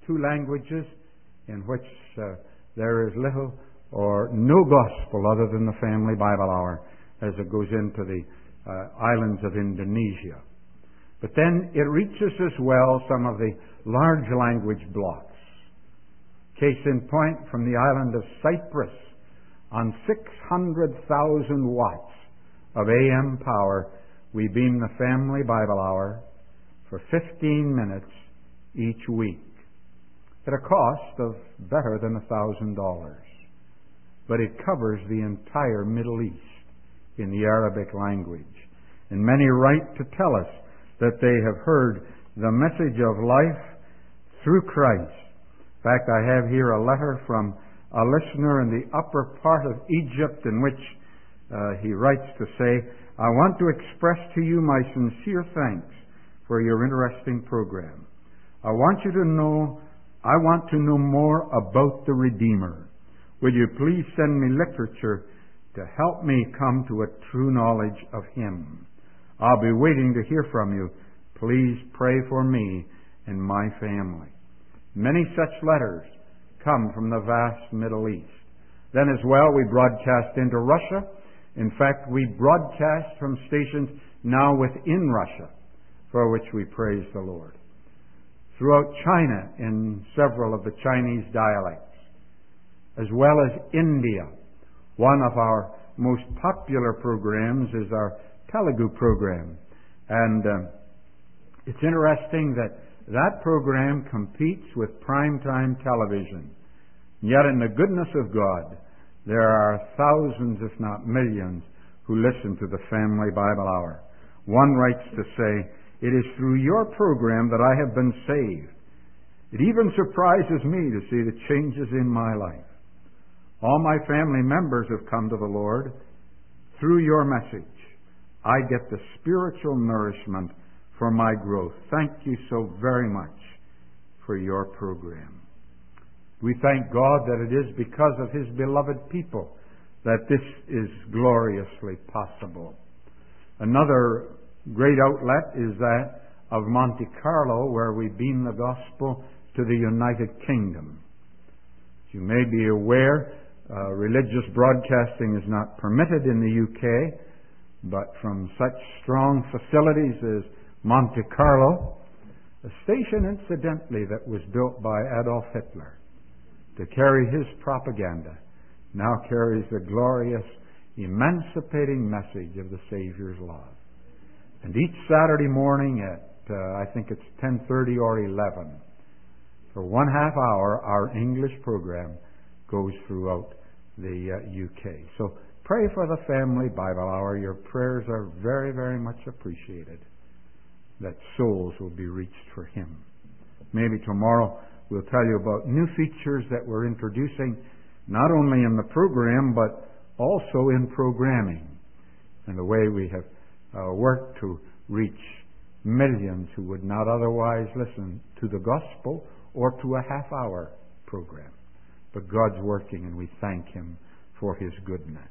two languages in which there is little or no gospel other than the Family Bible Hour as it goes into the islands of Indonesia. But then it reaches as well some of the large language blocks. Case in point, from the island of Cyprus, on 600,000 watts of AM power, we beam the Family Bible Hour for 15 minutes each week at a cost of better than $1,000. But it covers the entire Middle East in the Arabic language. And many write to tell us that they have heard the message of life through Christ. In fact, I have here a letter from a listener in the upper part of Egypt in which he writes to say, "I want to express to you my sincere thanks for your interesting program. I want to know more about the Redeemer. Will you please send me literature to help me come to a true knowledge of Him? I'll be waiting to hear from you. Please pray for me and my family." Many such letters come from the vast Middle East. Then as well, we broadcast into Russia. In fact, we broadcast from stations now within Russia, for which we praise the Lord. Throughout China, in several of the Chinese dialects, as well as India. One of our most popular programs is our Telugu program. And it's interesting that program competes with primetime television. Yet in the goodness of God, there are thousands, if not millions, who listen to the Family Bible Hour. One writes to say, "It is through your program that I have been saved. It even surprises me to see the changes in my life. All my family members have come to the Lord. Through your message, I get the spiritual nourishment for my growth. Thank you so very much for your program." We thank God that it is because of His beloved people that this is gloriously possible. Another great outlet is that of Monte Carlo, where we beam the gospel to the United Kingdom. As you may be aware, religious broadcasting is not permitted in the UK, but from such strong facilities as Monte Carlo, a station incidentally that was built by Adolf Hitler to carry his propaganda, now carries the glorious, emancipating message of the Savior's love. And each Saturday morning at, I think it's 10:30 or 11, for 1/2 hour, our English program goes throughout the UK. So pray for the Family Bible Hour. Your prayers are very, very much appreciated, that souls will be reached for Him. Maybe tomorrow we'll tell you about new features that we're introducing, not only in the program, but also in programming, and the way we have worked to reach millions who would not otherwise listen to the gospel or to a half-hour program. But God's working, and we thank Him for His goodness.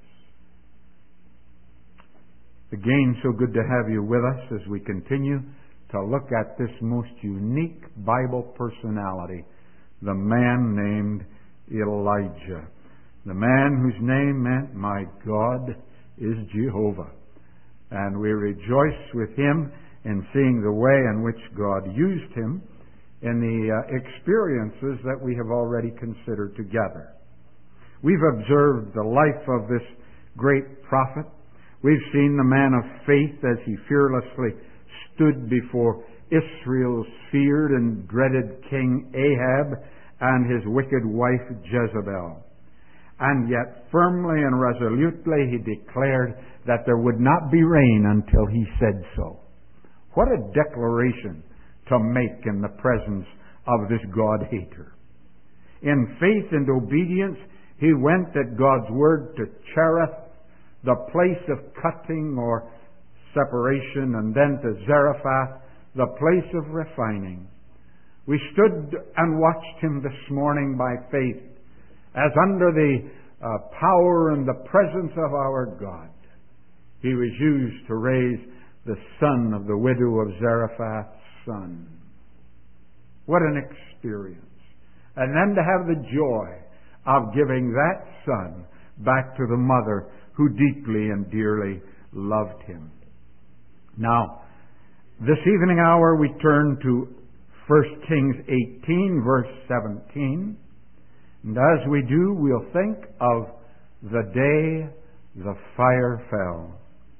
Again, so good to have you with us as we continue to look at this most unique Bible personality, the man named Elijah. The man whose name meant, "My God is Jehovah." And we rejoice with him in seeing the way in which God used him in the experiences that we have already considered together. We've observed the life of this great prophet. We've seen the man of faith as he fearlessly stood before Israel's feared and dreaded King Ahab and his wicked wife Jezebel. And yet firmly and resolutely he declared that there would not be rain until he said so. What a declaration to make in the presence of this God-hater. In faith and obedience, he went at God's word to Cherith, the place of cutting or separation, and then to Zarephath, the place of refining. We stood and watched him this morning by faith, as under the power and the presence of our God, he was used to raise the son of the widow of Zarephath's son. What an experience. and then to have the joy of giving that son back to the mother who deeply and dearly loved him. Now, this evening hour we turn to 1 Kings 18, verse 17. And as we do, we'll think of the day the fire fell.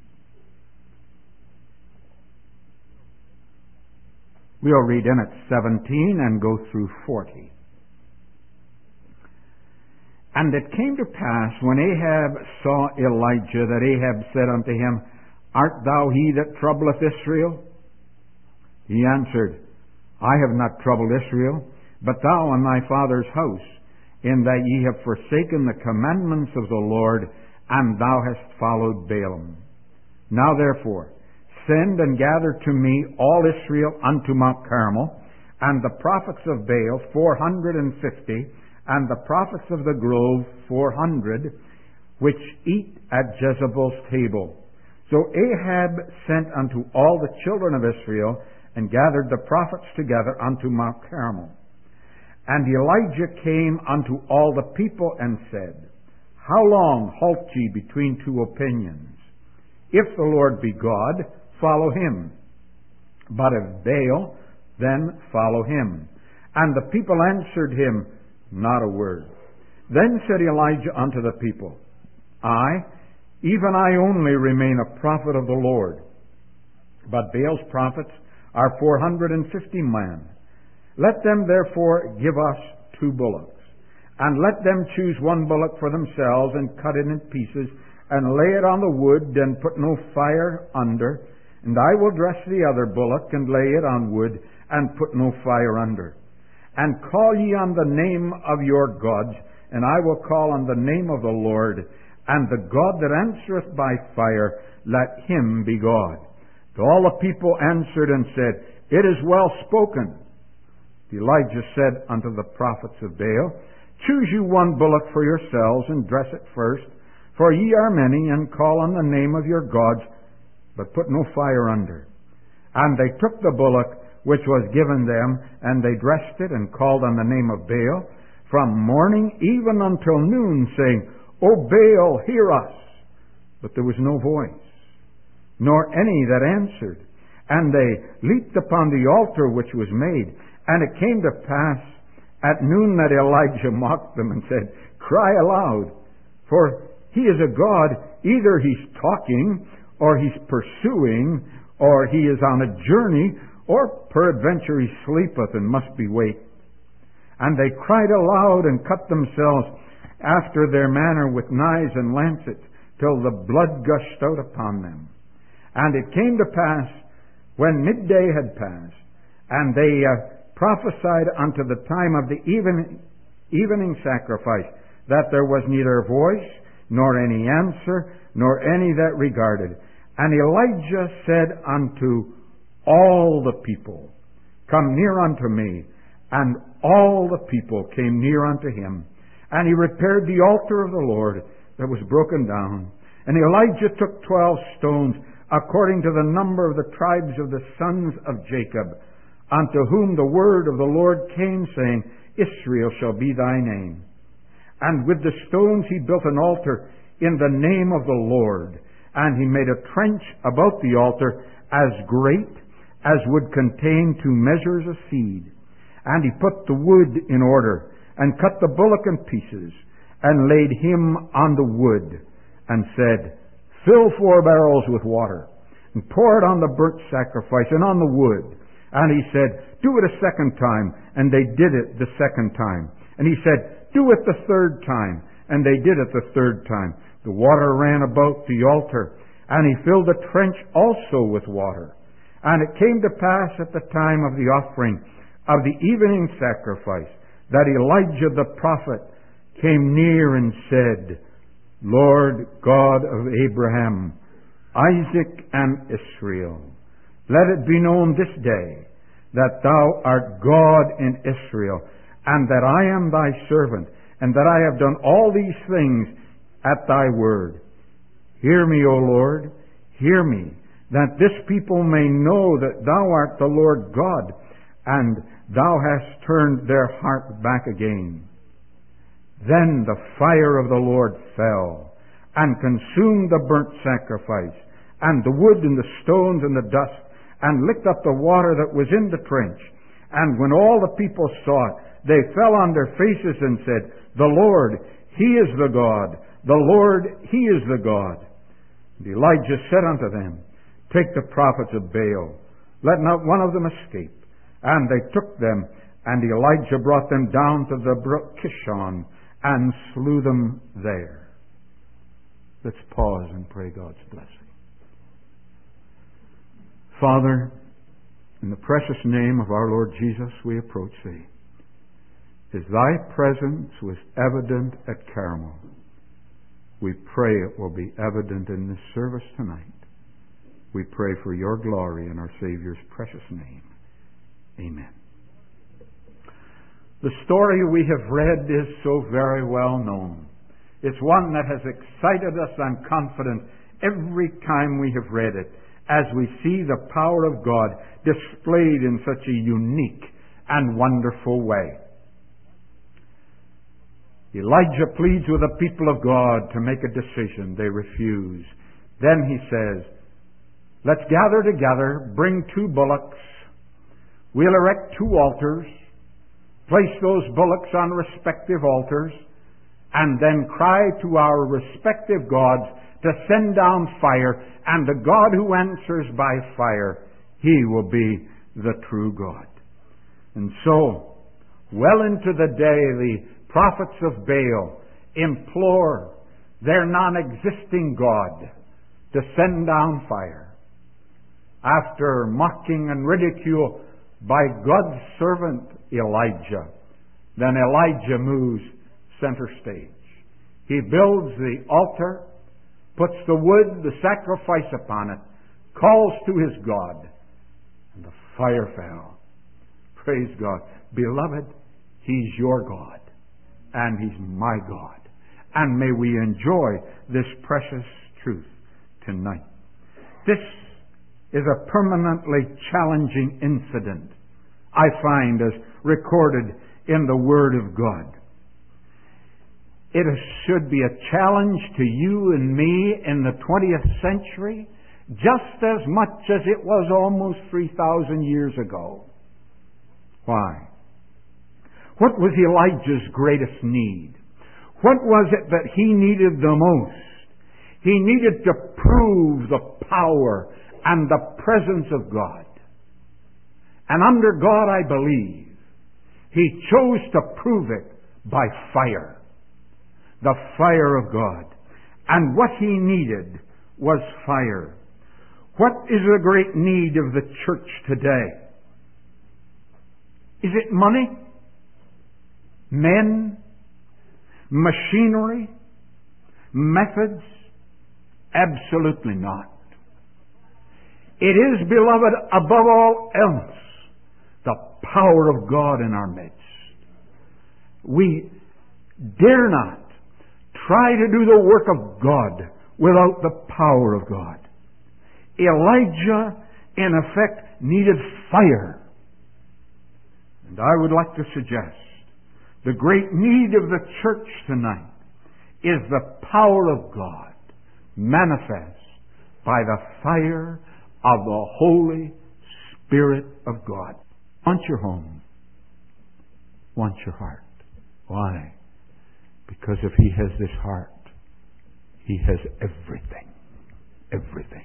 We'll read in at 17 and go through 40. And it came to pass, when Ahab saw Elijah, that Ahab said unto him, Art thou he that troubleth Israel? He answered, I have not troubled Israel, but thou and thy father's house, in that ye have forsaken the commandments of the Lord, and thou hast followed Baalim. Now therefore, send and gather to me all Israel unto Mount Carmel, and the prophets of Baal 450, and the prophets of the grove 400, which eat at Jezebel's table. So Ahab sent unto all the children of Israel, and gathered the prophets together unto Mount Carmel. And Elijah came unto all the people, and said, How long halt ye between two opinions? If the Lord be God, follow him. But if Baal, then follow him. And the people answered him not a word. Then said Elijah unto the people, I, even I only, remain a prophet of the Lord. But Baal's prophets are 450 men. Let them therefore give us 2 bullocks, and let them choose 1 bullock for themselves, and cut it in pieces, and lay it on the wood, and put no fire under. And I will dress the other bullock, and lay it on wood, and put no fire under. And call ye on the name of your gods, and I will call on the name of the Lord, and the God that answereth by fire, let him be God. So all the people answered and said, It is well spoken. Elijah said unto the prophets of Baal, Choose you 1 bullock for yourselves, and dress it first, for ye are many, and call on the name of your gods, but put no fire under. And they took the bullock which was given them, and they dressed it, and called on the name of Baal, from morning even until noon, saying, O Baal, hear us. But there was no voice, nor any that answered. And they leaped upon the altar which was made. And it came to pass at noon that Elijah mocked them, and said, Cry aloud, for he is a God. Either he's talking, or he's pursuing, or he is on a journey, or peradventure he sleepeth and must be waked. And they cried aloud, and cut themselves after their manner with knives and lancets, till the blood gushed out upon them. And it came to pass, when midday had passed, and they prophesied unto the time of the evening sacrifice, that there was neither voice, nor any answer, nor any that regarded. And Elijah said unto all the people, Come near unto me. And all the people came near unto him. And he repaired the altar of the Lord that was broken down. And Elijah took 12 stones, according to the number of the tribes of the sons of Jacob, unto whom the word of the Lord came, saying, Israel shall be thy name. And with the stones he built an altar in the name of the Lord. And he made a trench about the altar as great as would contain 2 measures of seed. And he put the wood in order, and cut the bullock in pieces, and laid him on the wood, and said, Fill 4 barrels with water, and pour it on the burnt sacrifice, and on the wood. And he said, Do it a second time. And they did it the second time. And he said, Do it the third time. And they did it the third time. The water ran about the altar, and he filled the trench also with water. And it came to pass at the time of the offering of the evening sacrifice, that Elijah the prophet came near and said, Lord God of Abraham, Isaac, and Israel, let it be known this day that thou art God in Israel, and that I am thy servant, and that I have done all these things at thy word. Hear me, O Lord, hear me, that this people may know that thou art the Lord God, and Thou hast turned their heart back again. Then the fire of the Lord fell, and consumed the burnt sacrifice, and the wood and the stones and the dust, and licked up the water that was in the trench. And when all the people saw it, they fell on their faces and said, The Lord, He is the God. The Lord, He is the God. And Elijah said unto them, Take the prophets of Baal, let not one of them escape. And they took them, and Elijah brought them down to the brook Kishon, and slew them there. Let's pause and pray God's blessing. Father, in the precious name of our Lord Jesus, we approach Thee. As Thy presence was evident at Carmel, we pray it will be evident in this service tonight. We pray for Your glory in our Savior's precious name. Amen. The story we have read is so very well known. It's one that has excited us, I'm confident, every time we have read it, as we see the power of God displayed in such a unique and wonderful way. Elijah pleads with the people of God to make a decision. They refuse. Then he says, Let's gather together, bring 2 bullocks. We'll erect 2 altars, place those bullocks on respective altars, and then cry to our respective gods to send down fire, and the God who answers by fire, He will be the true God. And so, well into the day, the prophets of Baal implore their non-existing God to send down fire. After mocking and ridicule by God's servant Elijah, then Elijah moves center stage. He builds the altar, puts the wood, the sacrifice upon it, calls to his God, and the fire fell. Praise God. Beloved, He's your God, and He's my God. And may we enjoy this precious truth tonight. This is a permanently challenging incident, I find, as recorded in the Word of God. It should be a challenge to you and me in the 20th century, just as much as it was almost 3,000 years ago. Why? What was Elijah's greatest need? What was it that he needed the most? He needed to prove the power and the presence of God. And under God, I believe, he chose to prove it by fire. The fire of God. And what he needed was fire. What is the great need of the church today? Is it money? Men? Machinery? Methods? Absolutely not. It is, beloved, above all else, the power of God in our midst. We dare not try to do the work of God without the power of God. Elijah, in effect, needed fire. And I would like to suggest the great need of the church tonight is the power of God manifest by the fire of the Holy Spirit of God. Want your home. Want your heart. Why? Because if He has this heart, He has everything. Everything.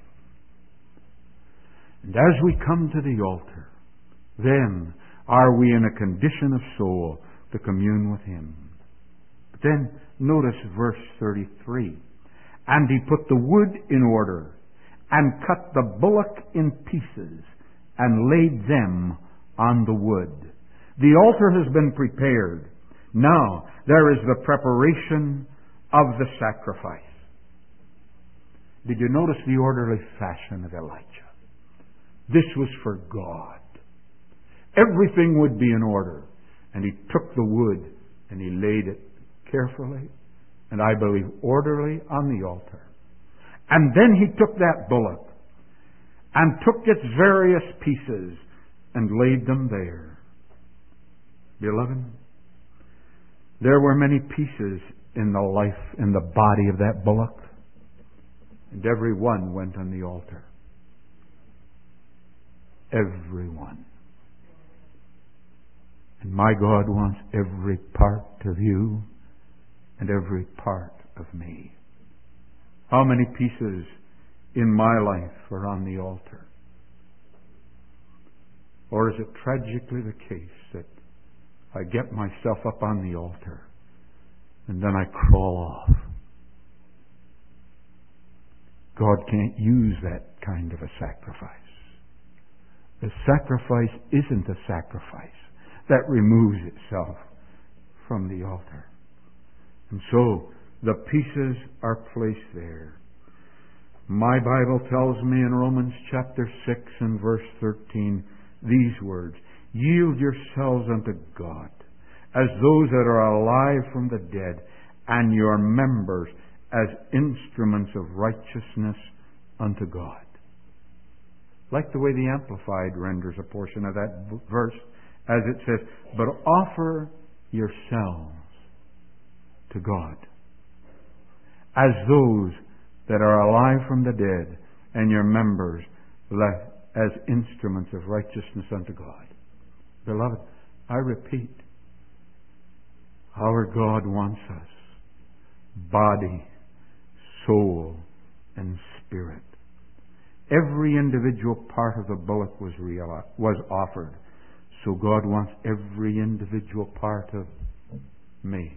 And as we come to the altar, then are we in a condition of soul to commune with Him. But then notice verse 33. And he put the wood in order, and cut the bullock in pieces, and laid them on the wood. The altar has been prepared. Now there is the preparation of the sacrifice. Did you notice the orderly fashion of Elijah? This was for God. Everything would be in order. And he took the wood and he laid it carefully, and I believe orderly, on the altar. And then he took that bullock and took its various pieces and laid them there. Beloved, there were many pieces in the body of that bullock, and every one went on the altar. Every one. And my God wants every part of you and every part of me. How many pieces in my life are on the altar? Or is it tragically the case that I get myself up on the altar and then I crawl off? God can't use that kind of a sacrifice. The sacrifice isn't a sacrifice that removes itself from the altar. And so the pieces are placed there. My Bible tells me in Romans chapter 6 and verse 13 these words, "Yield yourselves unto God as those that are alive from the dead, and your members as instruments of righteousness unto God." Like the way the Amplified renders a portion of that verse, as it says, "But offer yourselves to God as those that are alive from the dead, and your members left as instruments of righteousness unto God." Beloved, I repeat, our God wants us, body, soul, and spirit. Every individual part of the bullock was offered. So God wants every individual part of me.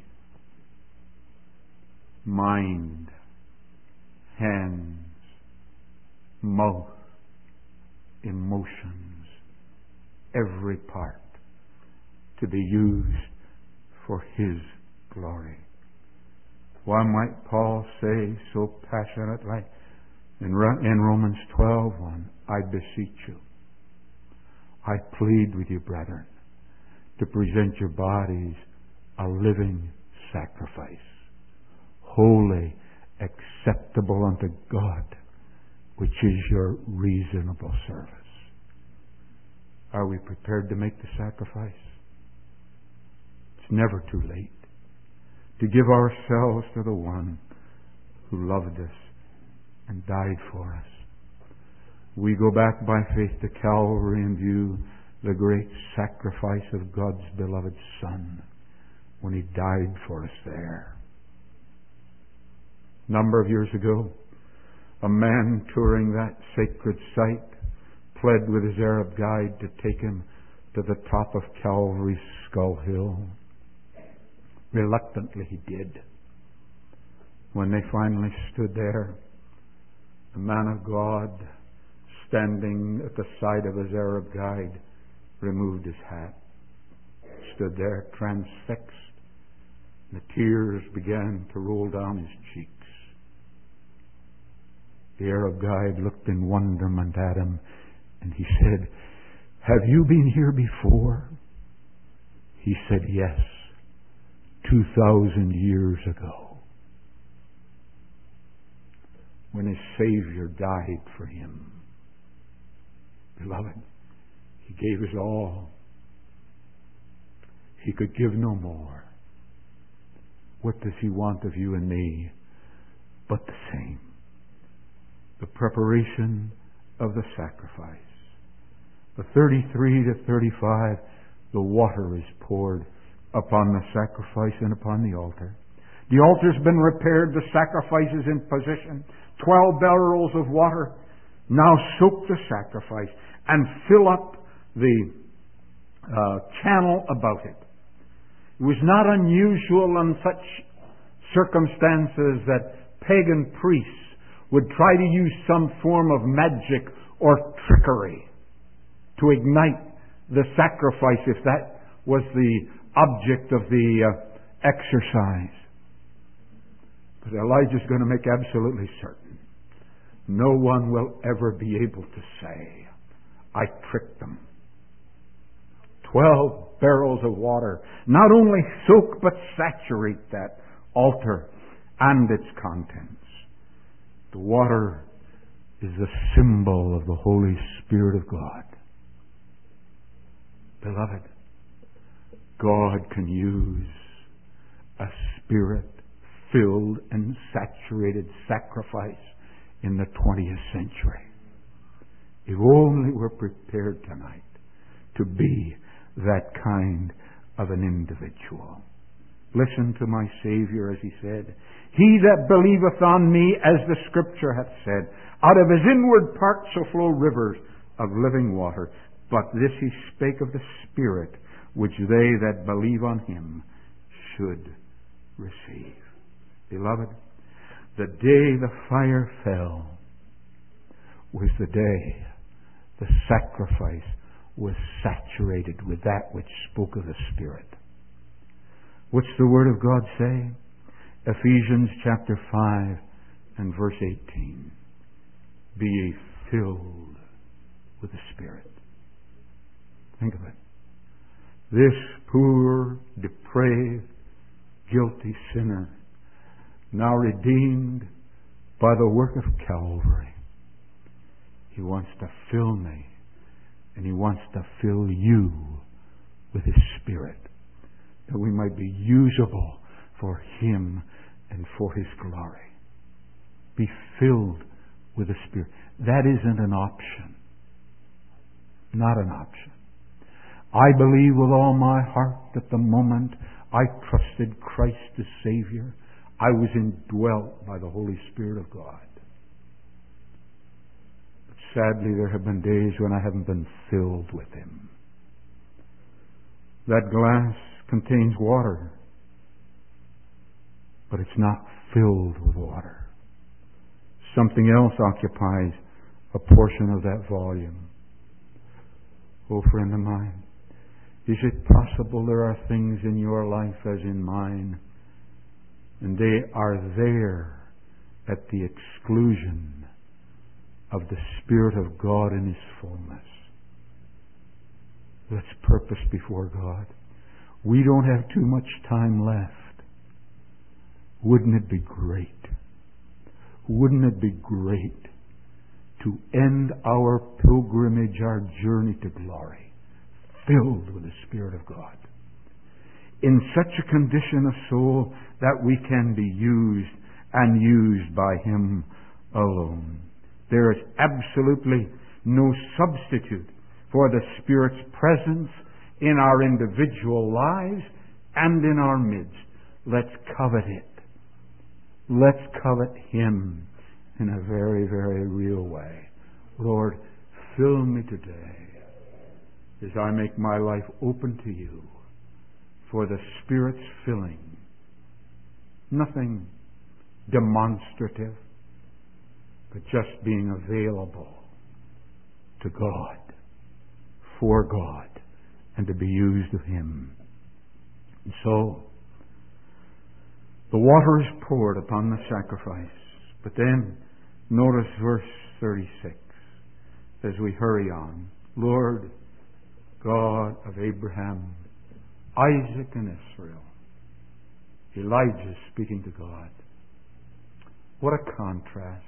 Mind, hands, mouth, emotions, every part to be used for His glory. Why might Paul say so passionately in Romans 12:1, "I beseech you, I plead with you, brethren, to present your bodies a living sacrifice, holy, acceptable unto God, which is your reasonable service." Are we prepared to make the sacrifice? It's never too late to give ourselves to the one who loved us and died for us. We go back by faith to Calvary and view the great sacrifice of God's beloved Son when He died for us there. A number of years ago, a man touring that sacred site pled with his Arab guide to take him to the top of Calvary's Skull Hill. Reluctantly he did. When they finally stood there, the man of God, standing at the side of his Arab guide, removed his hat, stood there transfixed. The tears began to roll down his cheeks. The Arab guide looked in wonderment at him, and he said, "Have you been here before?" He said, "Yes, 2,000 years ago, when his Savior died for him." Beloved, He gave us all. He could give no more. What does He want of you and me but the same? The preparation of the sacrifice. The 33 to 35, the water is poured upon the sacrifice and upon the altar. The altar's been repaired, the sacrifice is in position. 12 barrels of water now soak the sacrifice and fill up the channel about it. It was not unusual in such circumstances that pagan priests would try to use some form of magic or trickery to ignite the sacrifice if that was the object of the exercise. But Elijah's going to make absolutely certain no one will ever be able to say, "I tricked them." 12 barrels of water not only soak but saturate that altar and its contents. The water is the symbol of the Holy Spirit of God. Beloved, God can use a Spirit-filled and saturated sacrifice in the 20th century. If only we're prepared tonight to be that kind of an individual. Listen to my Savior as He said, "He that believeth on me, as the Scripture hath said, out of his inward parts shall flow rivers of living water. But this He spake of the Spirit, which they that believe on Him should receive." Beloved, the day the fire fell was the day the sacrifice was saturated with that which spoke of the Spirit. What's the Word of God say? Ephesians chapter 5 and verse 18. "Be ye filled with the Spirit." Think of it. This poor, depraved, guilty sinner, now redeemed by the work of Calvary, He wants to fill me, and He wants to fill you with His Spirit, that we might be usable for Him and for His glory. Be filled with the Spirit. That isn't an option. Not an option. I believe with all my heart that the moment I trusted Christ as Savior, I was indwelt by the Holy Spirit of God. But sadly, there have been days when I haven't been filled with Him. That glass contains water, but it's not filled with water. Something else occupies a portion of that volume. Oh, friend of mine, is it possible there are things in your life as in mine, and they are there at the exclusion of the Spirit of God in His fullness? Let's purpose before God. We don't have too much time left. Wouldn't it be great? Wouldn't it be great to end our pilgrimage, our journey to glory, filled with the Spirit of God, in such a condition of soul that we can be used and used by Him alone? There is absolutely no substitute for the Spirit's presence in our individual lives and in our midst. Let's covet it. Let's covet Him in a very, very real way. Lord, fill me today as I make my life open to You for the Spirit's filling. Nothing demonstrative, but just being available to God, for God, and to be used of Him. And so, the water is poured upon the sacrifice. But then, notice verse 36 as we hurry on. Lord God of Abraham, Isaac, and Israel. Elijah speaking to God. What a contrast.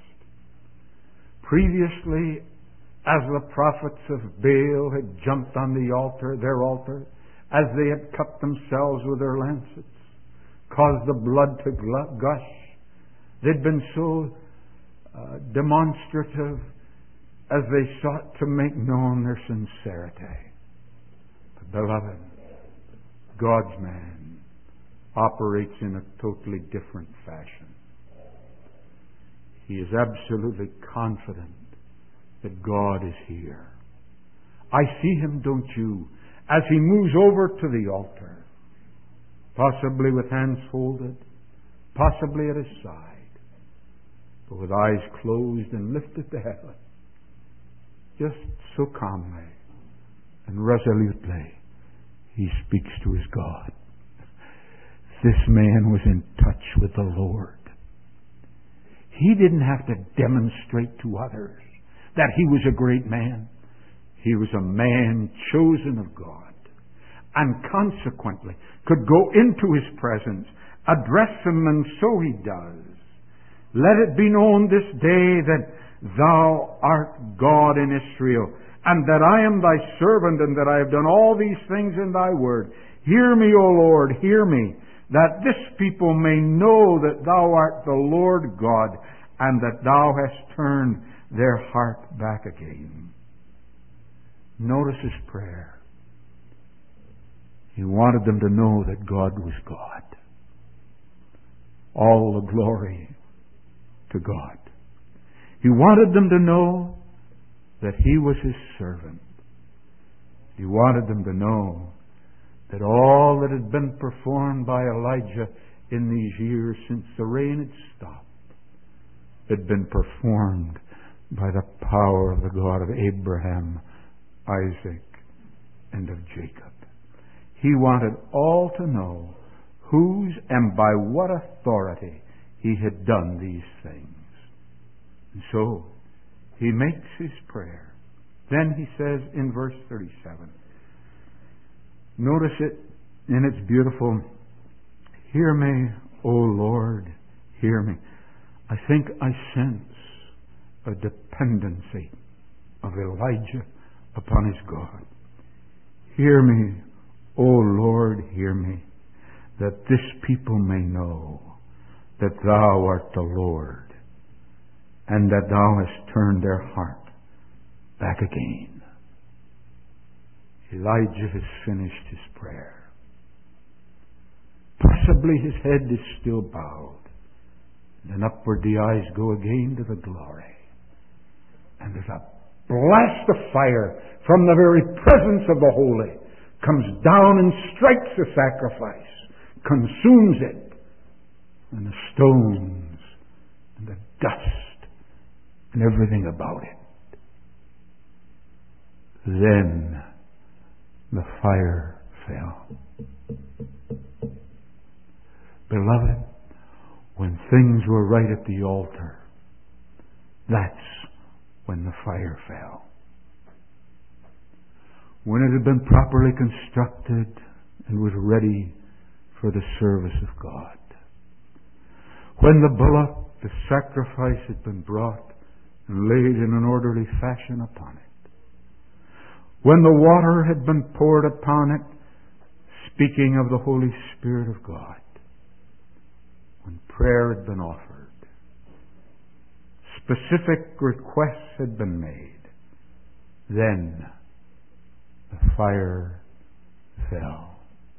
Previously, as the prophets of Baal had jumped on the altar, their altar, as they had cut themselves with their lancets, caused the blood to gush, they'd been so demonstrative as they sought to make known their sincerity. But beloved, God's man operates in a totally different fashion. He is absolutely confident that God is here. I see him, don't you, as he moves over to the altar, possibly with hands folded, possibly at his side, but with eyes closed and lifted to heaven, just so calmly and resolutely he speaks to his God. This man was in touch with the Lord. He didn't have to demonstrate to others that he was a great man. He was a man chosen of God, and consequently could go into his presence, address him, and so he does. Let it be known this day that thou art God in Israel, and that I am thy servant, and that I have done all these things in thy word. Hear me, O Lord, hear me, that this people may know that thou art the Lord God, and that thou hast turned their heart back again. Notice his prayer. He wanted them to know that God was God. All the glory to God. He wanted them to know that he was his servant. He wanted them to know that all that had been performed by Elijah in these years since the rain had stopped had been performed by the power of the God of Abraham, Isaac, and of Jacob. He wanted all to know whose and by what authority he had done these things. And so, he makes his prayer. Then he says in verse 37, notice it, and it's beautiful. Hear me, O Lord, hear me. I think I sense a dependency of Elijah upon his God. Hear me, O Lord, hear me, that this people may know that thou art the Lord, and that thou hast turned their heart back again. Elijah has finished his prayer. Possibly his head is still bowed. Then upward the eyes go again to the glory. And there's a blast of fire from the very presence of the Holy comes down and strikes the sacrifice, consumes it, and the stones and the dust and everything about it. Then the fire fell. Beloved, when things were right at the altar, that's when the fire fell. When it had been properly constructed and was ready for the service of God. When the bullock, the sacrifice, had been brought and laid in an orderly fashion upon it. When the water had been poured upon it, speaking of the Holy Spirit of God. When prayer had been offered. Specific requests had been made. Then the fire fell.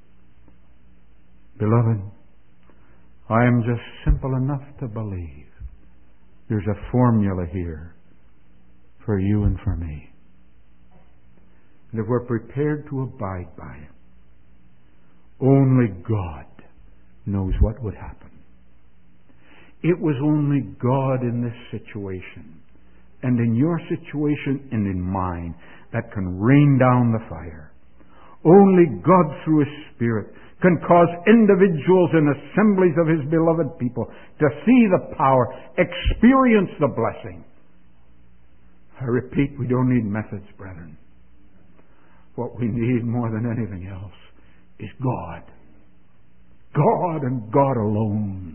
Beloved, I am just simple enough to believe there's a formula here for you and for me. And if we're prepared to abide by it, only God knows what would happen. It was only God in this situation, and in your situation and in mine, that can rain down the fire. Only God through His Spirit can cause individuals and assemblies of His beloved people to see the power, experience the blessing. I repeat, we don't need methods, brethren. What we need more than anything else is God. God and God alone.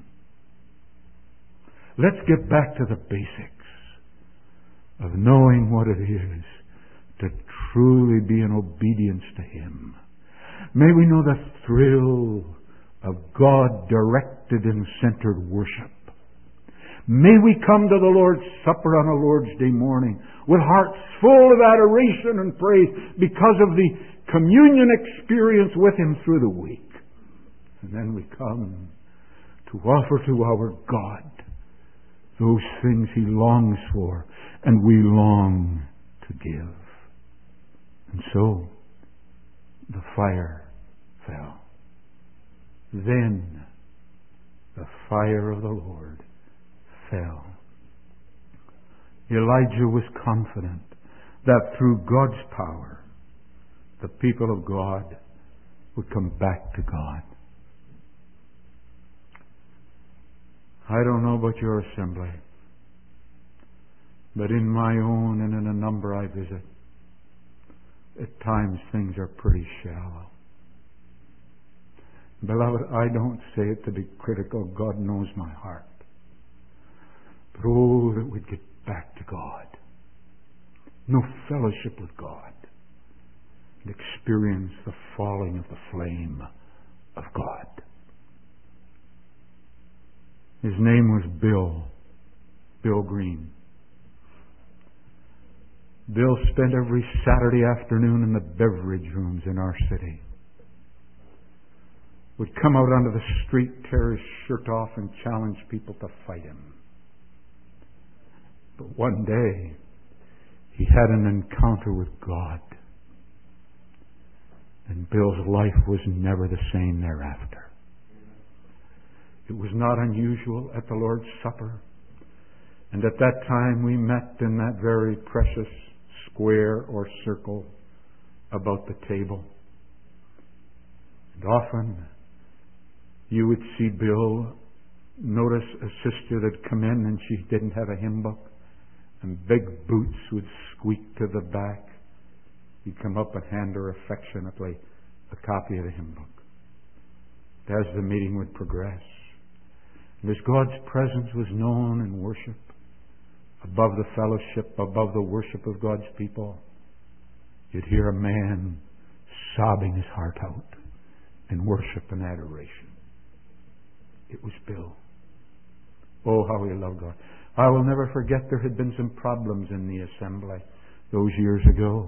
Let's get back to the basics of knowing what it is to truly be in obedience to Him. May we know the thrill of God-directed and centered worship. May we come to the Lord's Supper on a Lord's Day morning with hearts full of adoration and praise because of the communion experience with Him through the week. And then we come to offer to our God those things He longs for and we long to give. And so the fire fell. Then the fire of the Lord fell. Elijah was confident that through God's power, the people of God would come back to God. I don't know about your assembly, but in my own and in a number I visit, at times things are pretty shallow. Beloved, I don't say it to be critical. God knows my heart. But oh, that we'd get back to God. No fellowship with God. and experience the falling of the flame of God. His name was Bill Green. Bill spent every Saturday afternoon in the beverage rooms in our city. Would come out onto the street, tear his shirt off, and challenge people to fight him. But one day, he had an encounter with God. And Bill's life was never the same thereafter. It was not unusual at the Lord's Supper. And at that time we met in that very precious square or circle about the table. And often you would see Bill notice a sister that'd come in and she didn't have a hymn book, and big boots would squeak to the back. He'd come up and hand her affectionately a copy of the hymn book. As the meeting would progress, and as God's presence was known in worship, above the fellowship, above the worship of God's people, you'd hear a man sobbing his heart out in worship and adoration. It was Bill. Oh, how he loved God. I will never forget there had been some problems in the assembly those years ago.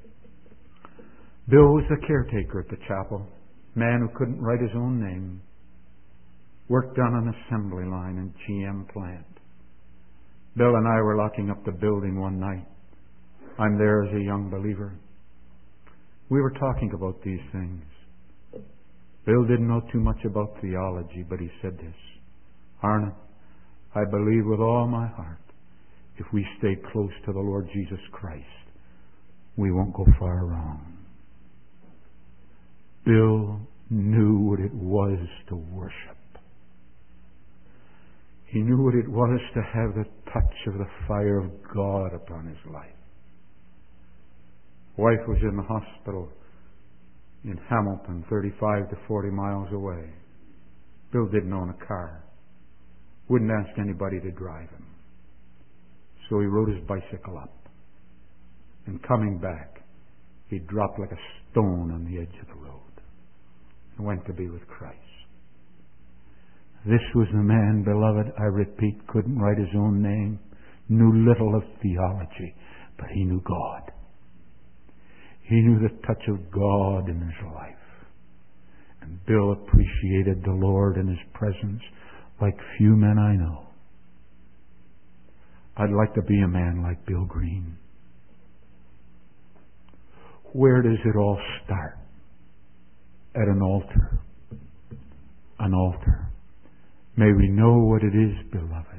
Bill was the caretaker at the chapel, man who couldn't write his own name, worked on an assembly line in GM plant. Bill and I were locking up the building one night. I'm there as a young believer. We were talking about these things. Bill didn't know too much about theology, but he said this: Arna, I believe with all my heart, if we stay close to the Lord Jesus Christ, we won't go far wrong. Bill knew what it was to worship. He knew what it was to have the touch of the fire of God upon his life. Wife was in the hospital in Hamilton, 35 to 40 miles away. Bill didn't own a car. Wouldn't ask anybody to drive him. So he rode his bicycle up. And coming back, he dropped like a stone on the edge of the road and went to be with Christ. This was the man, beloved, I repeat, couldn't write his own name, knew little of theology, but he knew God. He knew the touch of God in his life. And Bill appreciated the Lord and his presence like few men I know. I'd like to be a man like Bill Green. Where does it all start? At an altar. An altar. May we know what it is, beloved,